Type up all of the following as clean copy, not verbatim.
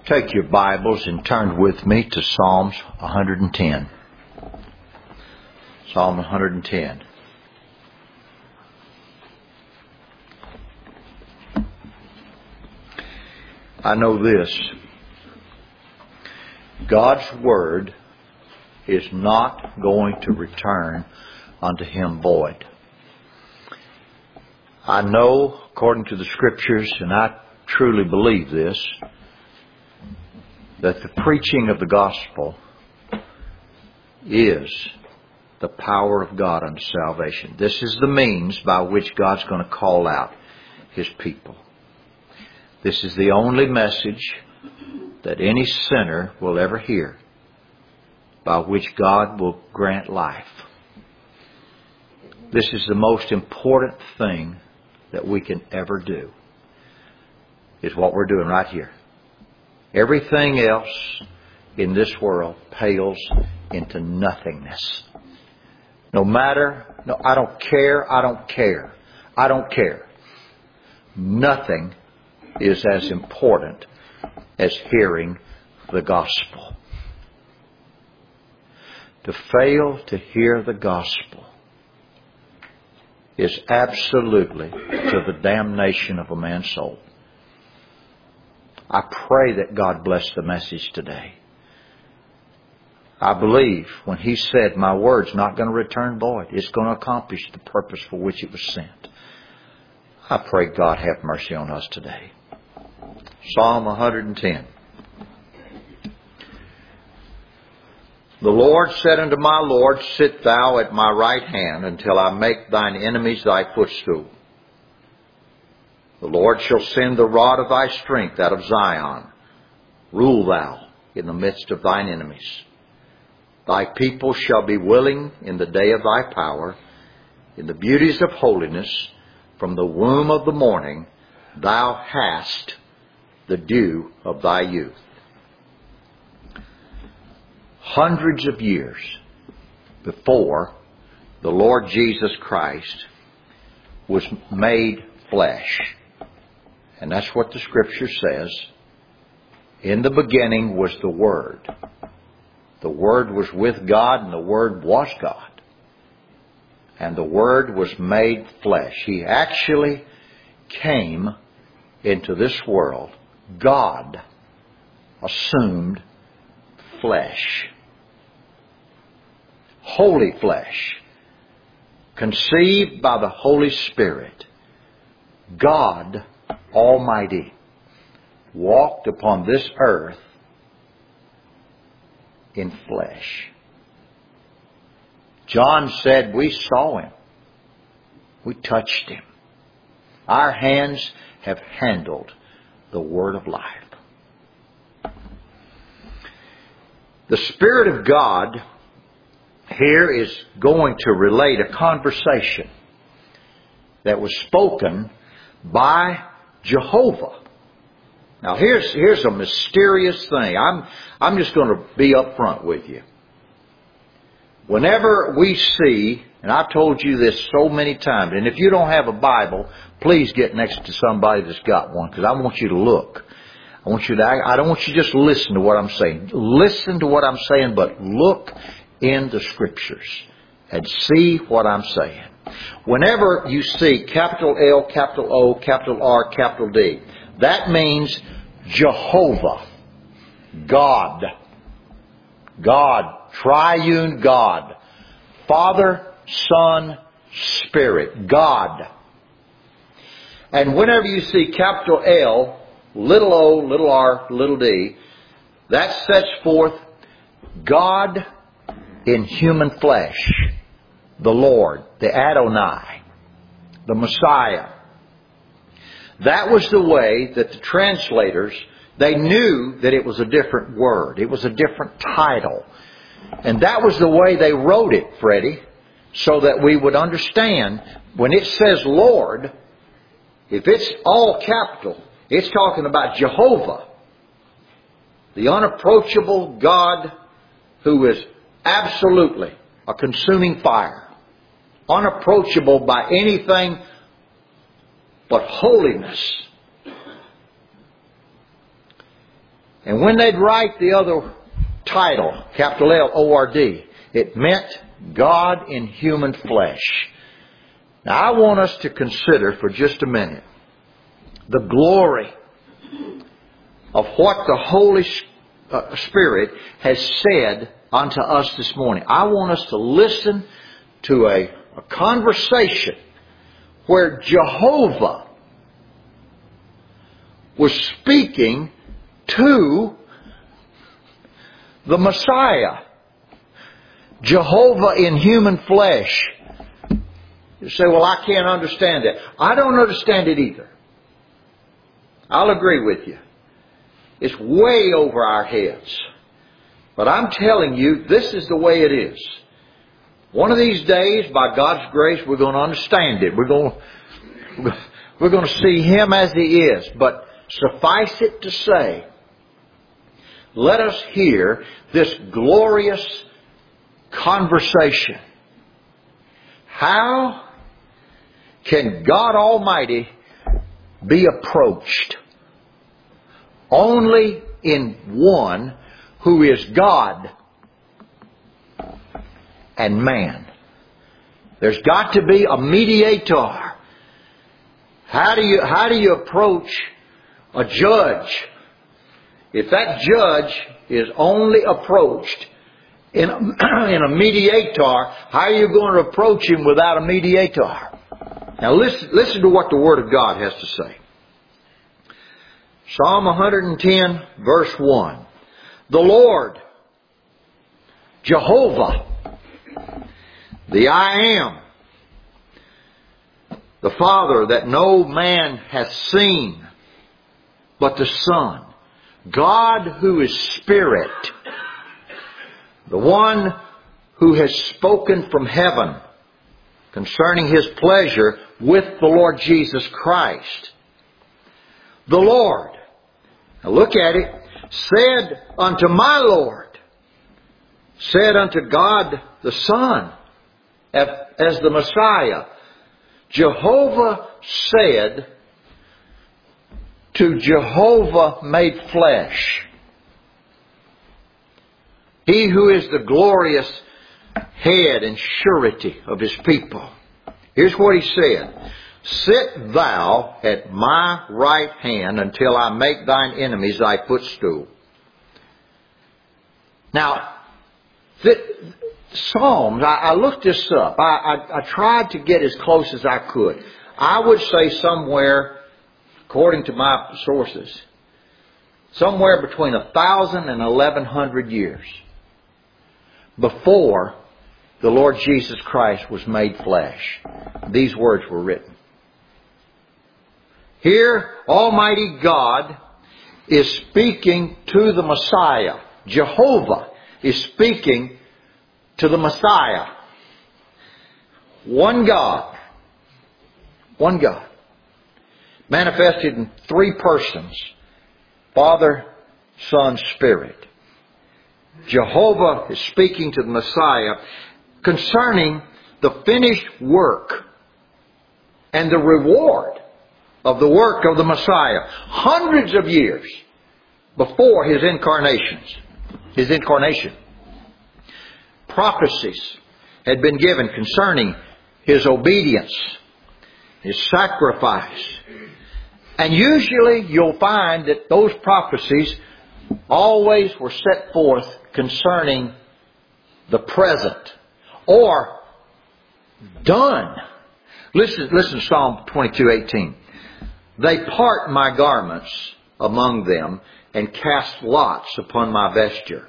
Take your Bibles and turn with me to Psalms 110. Psalm 110. I know this. God's Word is not going to return unto Him void. I know, according to the Scriptures, and I truly believe this, that the preaching of the gospel is the power of God unto salvation. This is the means by which God's going to call out His people. This is the only message that any sinner will ever hear, by which God will grant life. This is the most important thing that we can ever do, is what we're doing right here. Everything else in this world pales into nothingness. I don't care. Nothing is as important as hearing the gospel. To fail to hear the gospel is absolutely to the damnation of a man's soul. I pray that God bless the message today. I believe when He said, my word's not going to return void, it's going to accomplish the purpose for which it was sent. I pray God have mercy on us today. Psalm 110. The Lord said unto my Lord, sit thou at my right hand until I make thine enemies thy footstool. The Lord shall send the rod of thy strength out of Zion. Rule thou in the midst of thine enemies. Thy people shall be willing in the day of thy power. In the beauties of holiness, from the womb of the morning, thou hast the dew of thy youth. Hundreds of years before the Lord Jesus Christ was made flesh. And that's what the Scripture says. In the beginning was the Word. The Word was with God, and the Word was God. And the Word was made flesh. He actually came into this world. God assumed flesh. Holy flesh. Conceived by the Holy Spirit. God Almighty walked upon this earth in flesh. John said, we saw Him. We touched Him. Our hands have handled the Word of life. The Spirit of God here is going to relate a conversation that was spoken by Jehovah. Now here's a mysterious thing. I'm just going to be up front with you. Whenever we see, and I've told you this so many times, and if you don't have a Bible, please get next to somebody that's got one, because I want you to look. I don't want you to just listen to what I'm saying. Listen to what I'm saying, but look in the Scriptures and see what I'm saying. Whenever you see capital L, capital O, capital R, capital D, that means Jehovah, God, triune God, Father, Son, Spirit, God. And whenever you see capital L, little o, little r, little d, that sets forth God in human flesh, the Lord, the Adonai, the Messiah. That was the way that the translators, they knew that it was a different word. It was a different title. And that was the way they wrote it, Freddie, so that we would understand when it says Lord, if it's all capital, it's talking about Jehovah, the unapproachable God who is absolutely a consuming fire, unapproachable by anything but holiness. And when they'd write the other title, capital L-O-R-D, it meant God in human flesh. Now I want us to consider for just a minute the glory of what the Holy Spirit has said unto us this morning. I want us to listen to a conversation where Jehovah was speaking to the Messiah. Jehovah in human flesh. You say, well, I can't understand that. I don't understand it either. I'll agree with you. It's way over our heads. But I'm telling you, this is the way it is. One of these days, by God's grace, we're going to understand it. We're going to see Him as He is. But suffice it to say, let us hear this glorious conversation. How can God Almighty be approached? Only in one who is God and man. There's got to be a mediator. How do you approach a judge? If that judge is only approached in a mediator, how are you going to approach him without a mediator? Now listen to what the Word of God has to say. Psalm 110, verse 1. The Lord, Jehovah, the I Am, the Father that no man hath seen, but the Son, God who is Spirit, the one who has spoken from heaven concerning His pleasure with the Lord Jesus Christ. The Lord, now look at it, said unto my Lord, said unto God the Son, as the Messiah, Jehovah said to Jehovah made flesh. He who is the glorious head and surety of His people. Here's what He said. Sit thou at my right hand until I make thine enemies thy footstool. Now, Psalms, I looked this up. I tried to get as close as I could. I would say somewhere, according to my sources, somewhere between 1,000 and 1,100 years before the Lord Jesus Christ was made flesh, these words were written. Here, Almighty God is speaking to the Messiah. Jehovah is speaking to the Messiah. One God. One God. Manifested in three persons. Father, Son, Spirit. Jehovah is speaking to the Messiah concerning the finished work and the reward of the work of the Messiah. Hundreds of years before His incarnation. Prophecies had been given concerning His obedience, His sacrifice. And usually you'll find that those prophecies always were set forth concerning the present or done. Listen to Psalm 22:18. They part my garments among them and cast lots upon my vesture.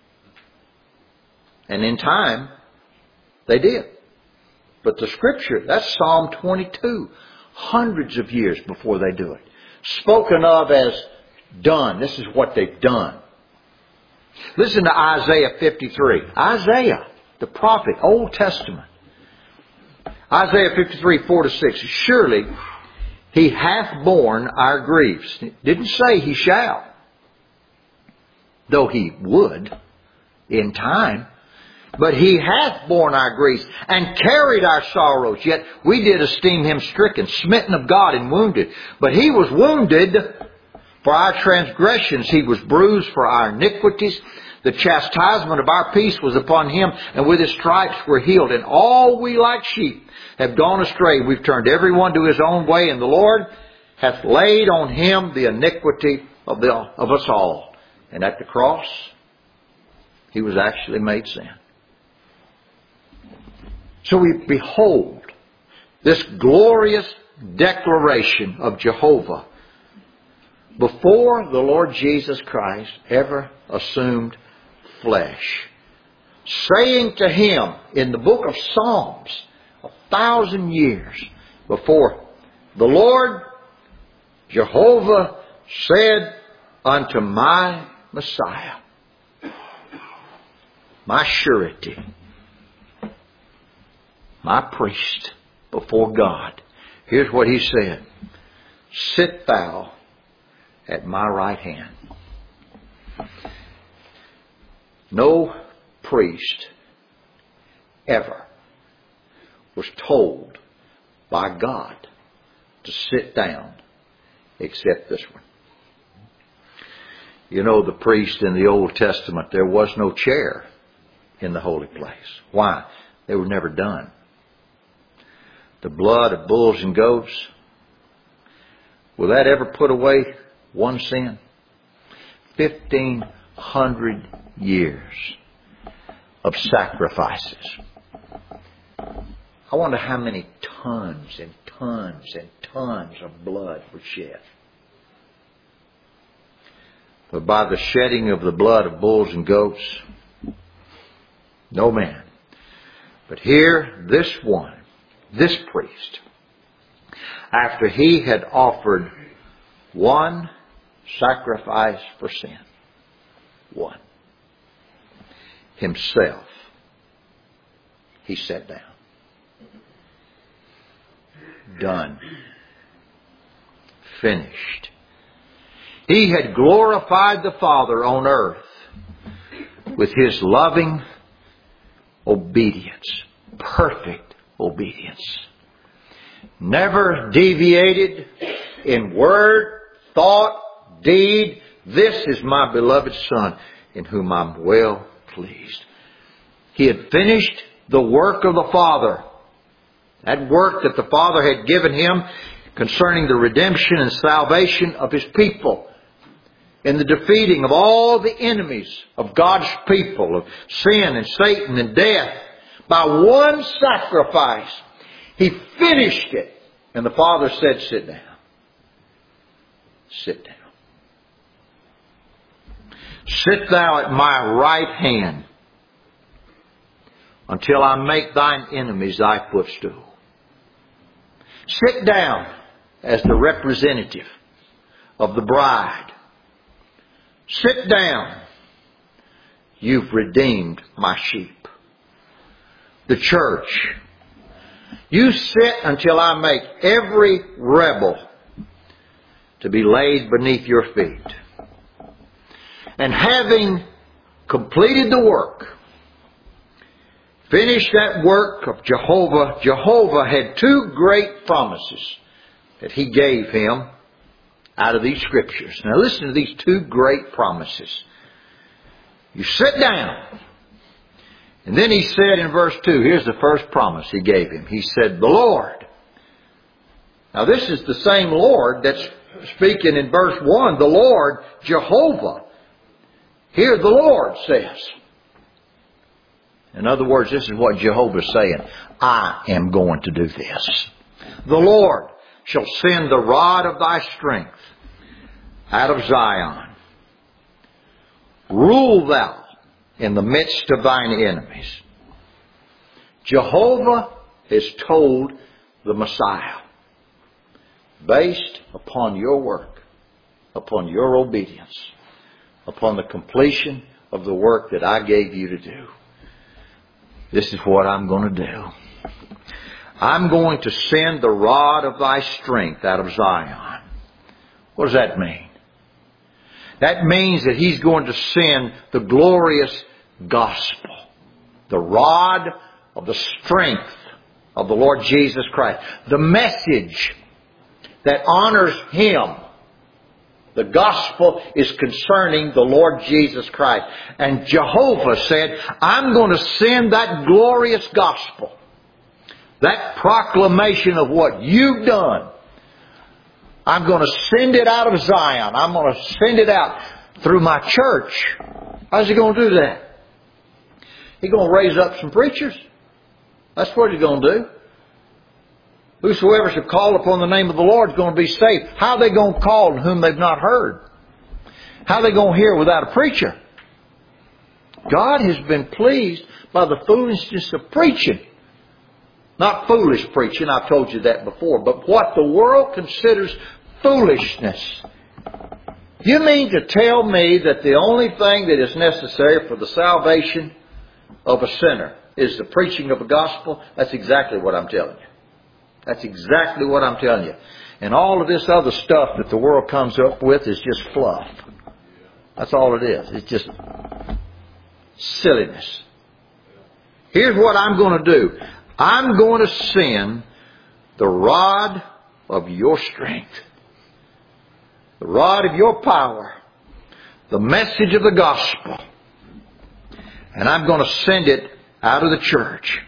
And in time, they did. But the Scripture, that's Psalm 22. Hundreds of years before they do it. Spoken of as done. This is what they've done. Listen to Isaiah 53. Isaiah, the prophet, Old Testament. Isaiah 53, 4-6. Surely He hath borne our griefs. It didn't say He shall. Though He would in time. But He hath borne our griefs and carried our sorrows. Yet we did esteem Him stricken, smitten of God and wounded. But He was wounded For our transgressions He was bruised, for our iniquities. The chastisement of our peace was upon Him, and with His stripes we're healed. And all we like sheep have gone astray. We've turned every one to his own way, and the Lord hath laid on Him the iniquity of us all. And at the cross, He was actually made sin. So we behold this glorious declaration of Jehovah before the Lord Jesus Christ ever assumed flesh, saying to Him in the book of Psalms 1,000 years before, the Lord Jehovah said unto my Messiah, my surety, my priest before God. Here's what He said: sit thou at my right hand. No priest ever was told by God to sit down except this one. You know, the priest in the Old Testament, there was no chair in the holy place. Why? They were never done. The blood of bulls and goats, will that ever put away one sin? 1,500 years of sacrifices. I wonder how many tons and tons and tons of blood were shed. But by the shedding of the blood of bulls and goats, no man. But here, this one, this priest, after he had offered one sacrifice for sin, one, himself, he sat down. Done. Finished. He had glorified the Father on earth with His loving obedience, perfect obedience. Never deviated in word, thought, deed. This is my beloved Son, in whom I'm well pleased. He had finished the work of the Father. That work that the Father had given Him concerning the redemption and salvation of His people, in the defeating of all the enemies of God's people, of sin and Satan and death, by one sacrifice. He finished it. And the Father said, sit down. Sit down. Sit thou at my right hand until I make thine enemies thy footstool. Sit down as the representative of the bride. Sit down. You've redeemed my sheep. The church. You sit until I make every rebel to be laid beneath your feet. And having completed the work, finished that work of Jehovah, Jehovah had two great promises that He gave Him out of these Scriptures. Now listen to these two great promises. You sit down. And then He said in verse 2, here's the first promise He gave him. He said, the Lord. Now this is the same Lord that's speaking in verse 1, the Lord, Jehovah. Here the Lord says. In other words, this is what Jehovah is saying. I am going to do this. The Lord shall send the rod of thy strength out of Zion. Rule thou in the midst of thine enemies. Jehovah has told the Messiah, based upon your work, upon your obedience, upon the completion of the work that I gave you to do, this is what I'm going to do. I'm going to send the rod of thy strength out of Zion. What does that mean? That means that He's going to send the glorious gospel. The rod of the strength of the Lord Jesus Christ. The message that honors Him The gospel is concerning the Lord Jesus Christ. And Jehovah said, I'm going to send that glorious gospel, that proclamation of what you've done. I'm going to send it out of Zion. I'm going to send it out through my church. How's He going to do that? He's going to raise up some preachers. That's what He's going to do. Whosoever shall call upon the name of the Lord is going to be saved. How are they going to call on whom they've not heard? How are they going to hear without a preacher? God has been pleased by the foolishness of preaching. Not foolish preaching, I've told you that before, but what the world considers foolishness. You mean to tell me that the only thing that is necessary for the salvation of a sinner is the preaching of the gospel? That's exactly what I'm telling you. That's exactly what I'm telling you. And all of this other stuff that the world comes up with is just fluff. That's all it is. It's just silliness. Here's what I'm going to do. I'm going to send the rod of your strength, the rod of your power, the message of the gospel. And I'm going to send it out of the church.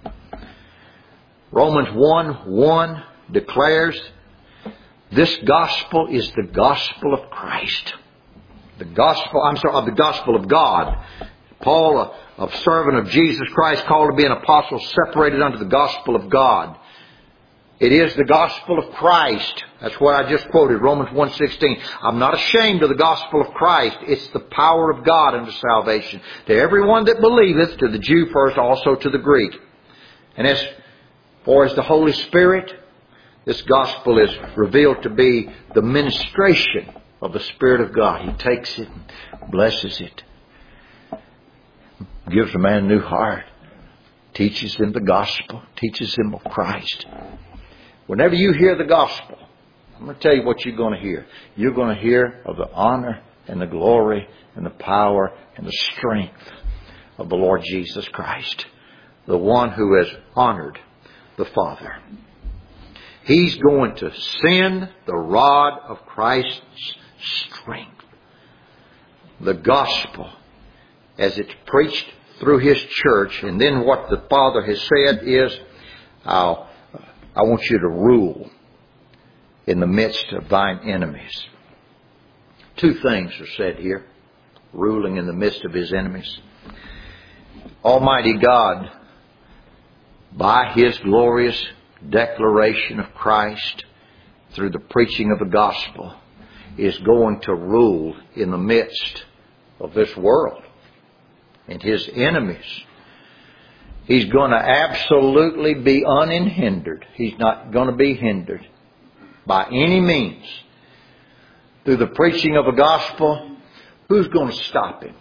Romans 1:1 declares, this gospel is the gospel of Christ. The gospel of God. Paul, a servant of Jesus Christ, called to be an apostle, separated unto the gospel of God. It is the gospel of Christ. That's what I just quoted, Romans 1:16. I'm not ashamed of the gospel of Christ. It's the power of God unto salvation, to everyone that believeth, to the Jew first, also to the Greek. And as far as the Holy Spirit, this gospel is revealed to be the ministration of the Spirit of God. He takes it and blesses it. Gives a man a new heart. Teaches them the gospel. Teaches them of Christ. Whenever you hear the gospel, I'm going to tell you what you're going to hear. You're going to hear of the honor and the glory and the power and the strength of the Lord Jesus Christ. The one who has honored the Father. He's going to send the rod of Christ's strength. The gospel, as it's preached through His church, and then what the Father has said is, I want you to rule in the midst of thine enemies. Two things are said here. Ruling in the midst of His enemies. Almighty God, by His glorious declaration of Christ, through the preaching of the gospel, is going to rule in the midst of this world and His enemies. He's going to absolutely be unhindered. He's not going to be hindered by any means. Through the preaching of the gospel, who's going to stop Him?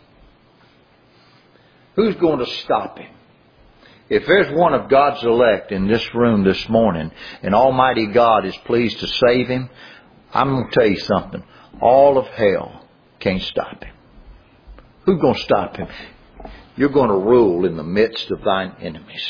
Who's going to stop Him? If there's one of God's elect in this room this morning, and Almighty God is pleased to save him, I'm going to tell you something. All of hell can't stop Him. Who's going to stop Him? You're going to rule in the midst of thine enemies.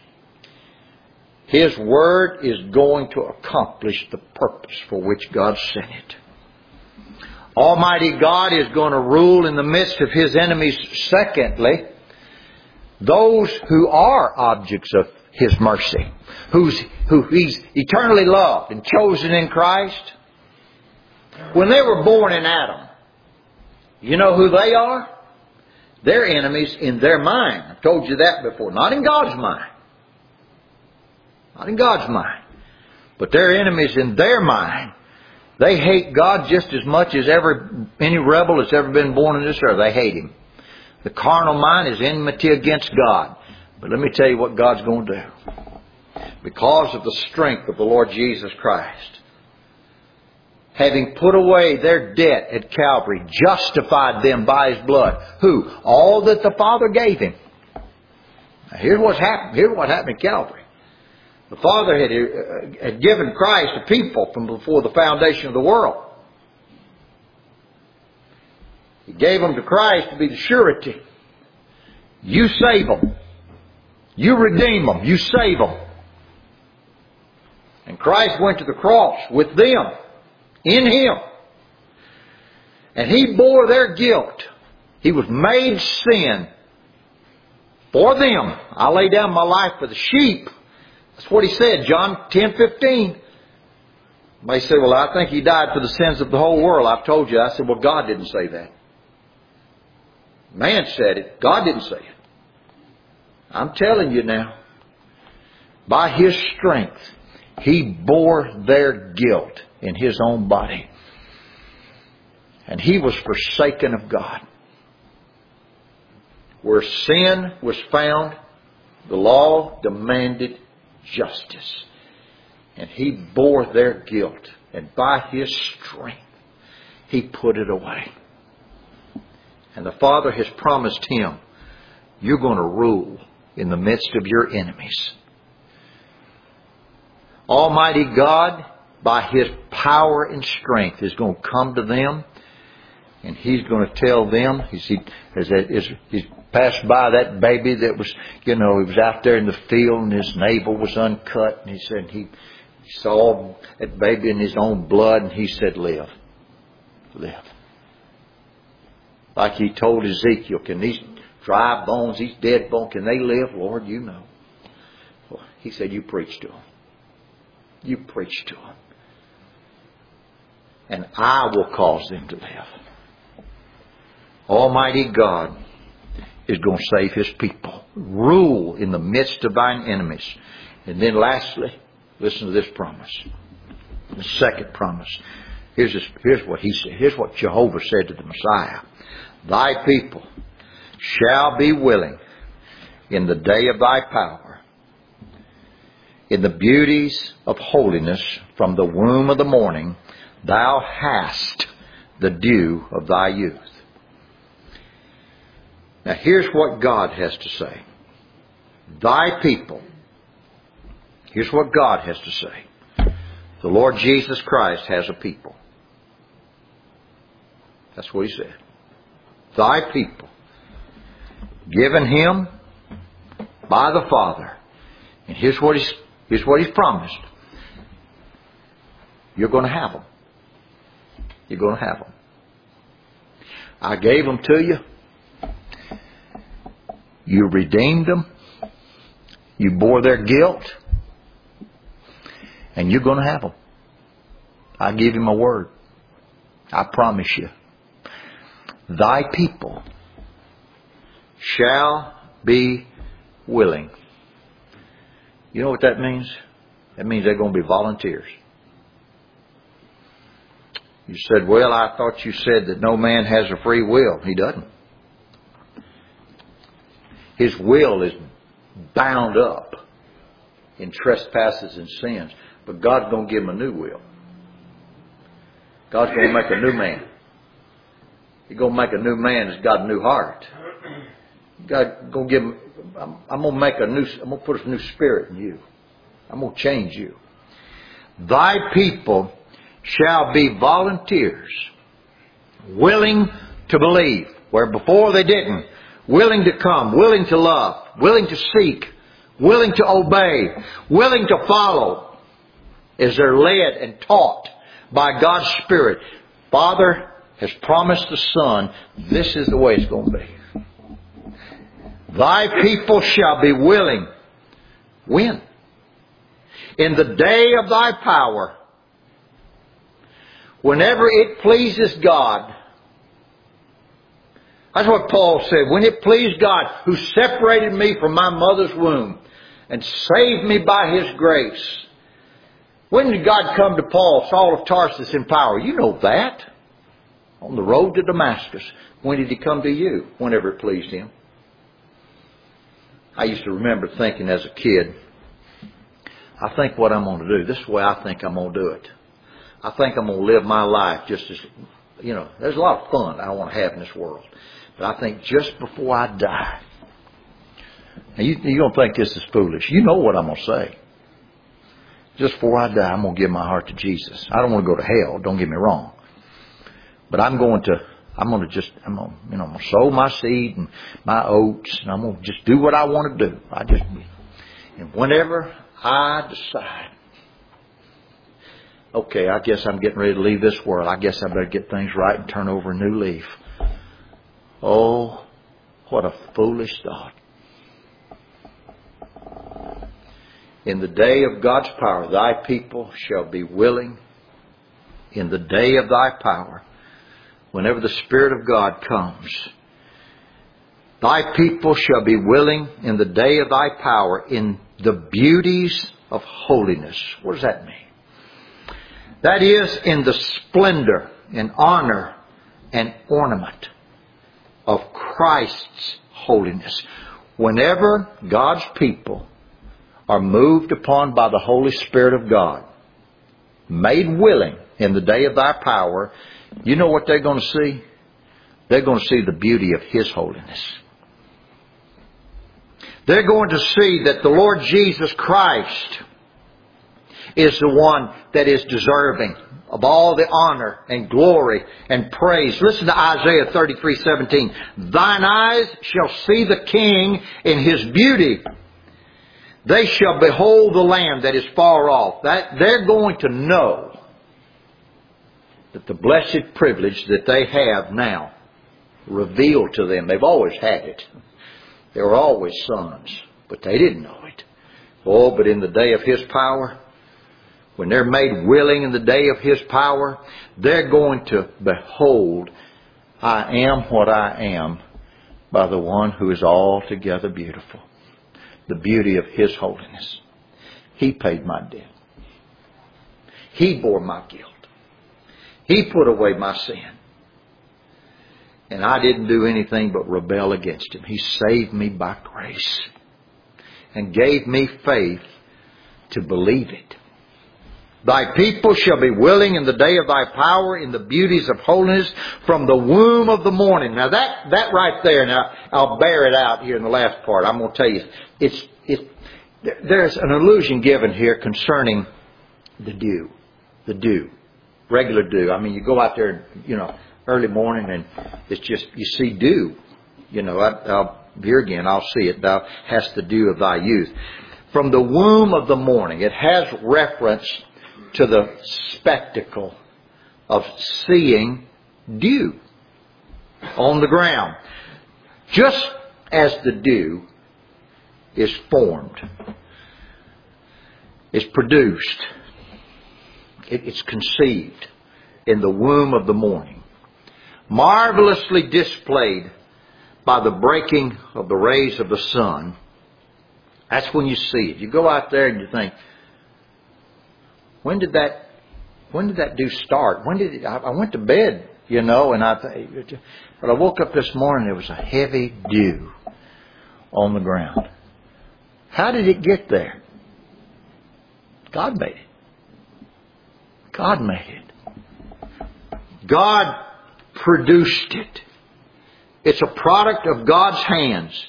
His word is going to accomplish the purpose for which God sent it. Almighty God is going to rule in the midst of His enemies. Secondly, those who are objects of His mercy, who He's eternally loved and chosen in Christ. When they were born in Adam, you know who they are? They're enemies in their mind. I've told you that before. Not in God's mind. Not in God's mind. But they're enemies in their mind. They hate God just as much as any rebel that's ever been born in this earth. They hate Him. The carnal mind is enmity against God. But let me tell you what God's going to do. Because of the strength of the Lord Jesus Christ, having put away their debt at Calvary, justified them by His blood. Who? All that the Father gave Him. Now here's what happened. Here's what happened at Calvary. The Father had given Christ to people from before the foundation of the world. He gave them to Christ to be the surety. You save them. You redeem them. You save them. And Christ went to the cross with them. In Him. And He bore their guilt. He was made sin for them. I lay down my life for the sheep. That's what He said, John 10:15. They say, well, I think He died for the sins of the whole world. I've told you. I said, well, God didn't say that. Man said it. God didn't say it. I'm telling you now. By His strength, He bore their guilt in His own body. And He was forsaken of God. Where sin was found, the law demanded justice. And He bore their guilt. And by His strength, He put it away. And the Father has promised Him, you're going to rule in the midst of your enemies. Almighty God, by His power and strength, is going to come to them. And He's going to tell them, He's passed by that baby that was, he was out there in the field and his navel was uncut. And He said he saw that baby in His own blood and He said, live. Live. Like He told Ezekiel, can these dry bones, these dead bones, can they live? Lord, you know. Well, He said, you preach to them. You preach to them. And I will cause them to live. Almighty God is going to save His people. Rule in the midst of thine enemies. And then lastly, listen to this promise. The second promise. Here's what He said. Here's what Jehovah said to the Messiah. Thy people shall be willing in the day of thy power, in the beauties of holiness from the womb of the morning, thou hast the dew of thy youth. Now here's what God has to say. Thy people. Here's what God has to say. The Lord Jesus Christ has a people. That's what He said. Thy people. Given Him by the Father. And here's what He's promised. You're going to have them. You're going to have them. I gave them to you. You redeemed them. You bore their guilt. And you're going to have them. I give you my word. I promise you. Thy people shall be willing. You know what that means? That means they're going to be volunteers. You said, well, I thought you said that no man has a free will. He doesn't. His will is bound up in trespasses and sins. But God's going to give him a new will. God's going to make a new man. He's going to make a new man that's got a new heart. God going to give him, I'm going to put a new spirit in you. I'm going to change you. Thy people shall be volunteers, willing to believe, where before they didn't. Willing to come, willing to love, willing to seek, willing to obey, willing to follow as they're led and taught by God's Spirit. Father has promised the Son, this is the way it's going to be. Thy people shall be willing. When? In the day of thy power. Whenever it pleases God. That's what Paul said. When it pleased God, who separated me from my mother's womb and saved me by His grace. When did God come to Paul, Saul of Tarsus, in power? You know that. On the road to Damascus. When did He come to you? Whenever it pleased Him. I used to remember thinking as a kid, I think what I'm going to do, this is the way I think I'm going to do it. I think I'm going to live my life just as, there's a lot of fun I want to have in this world. But I think just before I die, now you don't think this is foolish. You know what I'm going to say. Just before I die, I'm going to give my heart to Jesus. I don't want to go to hell, don't get me wrong. But I'm going to sow my seed and my oats, and I'm going to just do what I want to do. And whenever I decide Okay, I guess I'm getting ready to leave this world. I guess I better get things right and turn over a new leaf. Oh, what a foolish thought. In the day of God's power, thy people shall be willing. In the day of thy power, whenever the Spirit of God comes, thy people shall be willing in the day of thy power in the beauties of holiness. What does that mean? That is, in the splendor and honor and ornament of Christ's holiness. Whenever God's people are moved upon by the Holy Spirit of God, made willing in the day of thy power, you know what they're going to see? They're going to see the beauty of His holiness. They're going to see that the Lord Jesus Christ is the one that is deserving of all the honor and glory and praise. Listen to Isaiah 33:17. Thine eyes shall see the King in His beauty. They shall behold the Lamb that is far off. That they're going to know that the blessed privilege that they have now revealed to them. They've always had it. They were always sons, but they didn't know it. Oh, but in the day of His power, when they're made willing in the day of His power, they're going to behold, I am what I am by the one who is altogether beautiful. The beauty of His holiness. He paid my debt. He bore my guilt. He put away my sin. And I didn't do anything but rebel against Him. He saved me by grace and gave me faith to believe it. Thy people shall be willing in the day of thy power in the beauties of holiness from the womb of the morning. Now that right there, now I'll bear it out here in the last part. I'm going to tell you, there's an allusion given here concerning the dew. The dew. Regular dew. I mean, you go out there, early morning and it's just, you see dew. Here again, I'll see it. Thou hast the dew of thy youth. From the womb of the morning. It has reference to the spectacle of seeing dew on the ground. Just as the dew is formed, is produced, it's conceived in the womb of the morning, marvelously displayed by the breaking of the rays of the sun. That's when you see it. You go out there and you think, when did that dew start? I went to bed, but I woke up this morning, there was a heavy dew on the ground. How did it get there? God made it. God made it. God produced it. It's a product of God's hands.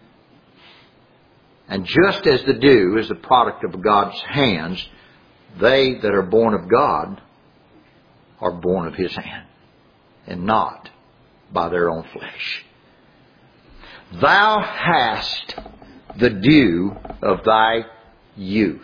And just as the dew is the product of God's hands, they that are born of God are born of His hand, and not by their own flesh. Thou hast the dew of thy youth.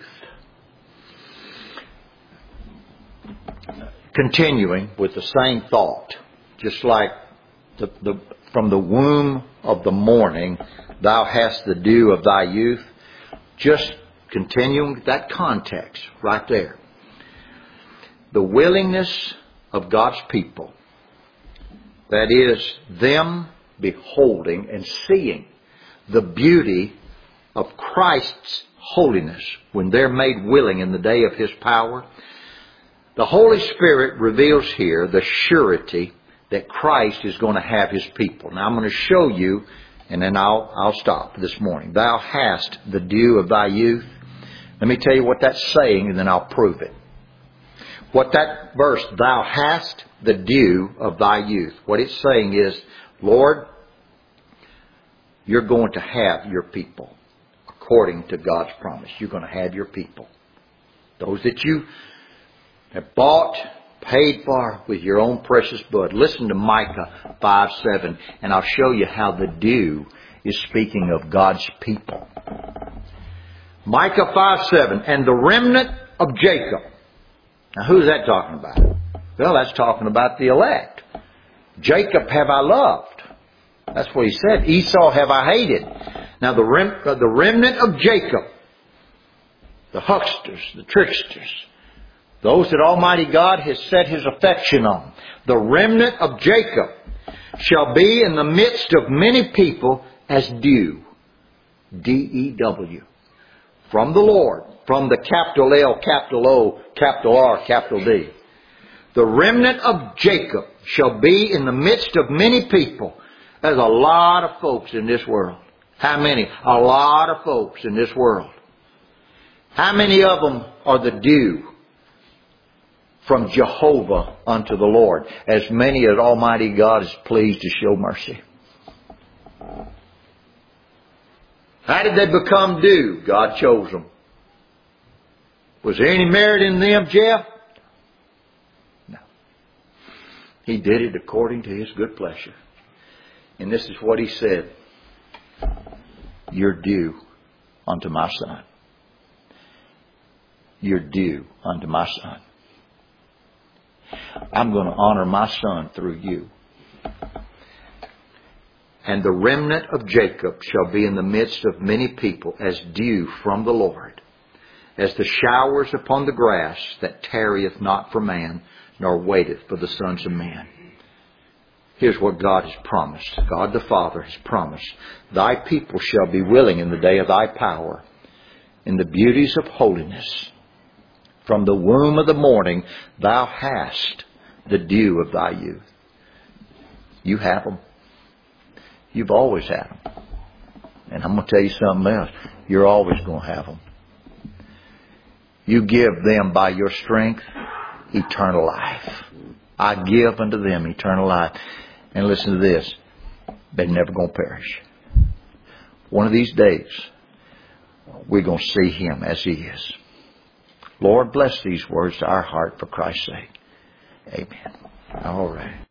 Continuing with the same thought, just like from the womb of the morning, thou hast the dew of thy youth. Just continuing that context right there. The willingness of God's people, that is, them beholding and seeing the beauty of Christ's holiness when they're made willing in the day of His power. The Holy Spirit reveals here the surety that Christ is going to have His people. Now I'm going to show you, and then I'll stop this morning. Thou hast the dew of thy youth. Let me tell you what that's saying, and then I'll prove it. What that verse, thou hast the dew of thy youth, what it's saying is, Lord, you're going to have your people according to God's promise. You're going to have your people. Those that you have bought, paid for with your own precious blood. Listen to Micah 5:7, and I'll show you how the dew is speaking of God's people. Micah 5:7, and the remnant of Jacob Now who's that talking about? Well, that's talking about the elect. Jacob have I loved. That's what he said. Esau have I hated. Now the remnant of Jacob, the hucksters, the tricksters, those that Almighty God has set His affection on, the remnant of Jacob shall be in the midst of many people as dew. D-E-W. From the Lord. From the capital L, capital O, capital R, capital D. The remnant of Jacob shall be in the midst of many people. There's a lot of folks in this world. How many? A lot of folks in this world. How many of them are the dew from Jehovah unto the Lord? As many as Almighty God is pleased to show mercy. How did they become dew? God chose them. Was there any merit in them, Jeff? No. He did it according to His good pleasure. And this is what He said. You're due unto my son. You're due unto my son. I'm going to honor my son through you. And the remnant of Jacob shall be in the midst of many people as dew from the Lord, as the showers upon the grass that tarrieth not for man, nor waiteth for the sons of men. Here's what God has promised. God the Father has promised. Thy people shall be willing in the day of thy power, in the beauties of holiness. From the womb of the morning thou hast the dew of thy youth. You have them. You've always had them. And I'm going to tell you something else. You're always going to have them. You give them by your strength eternal life. I give unto them eternal life. And listen to this. They're never going to perish. One of these days, we're going to see Him as He is. Lord, bless these words to our heart for Christ's sake. Amen. All right.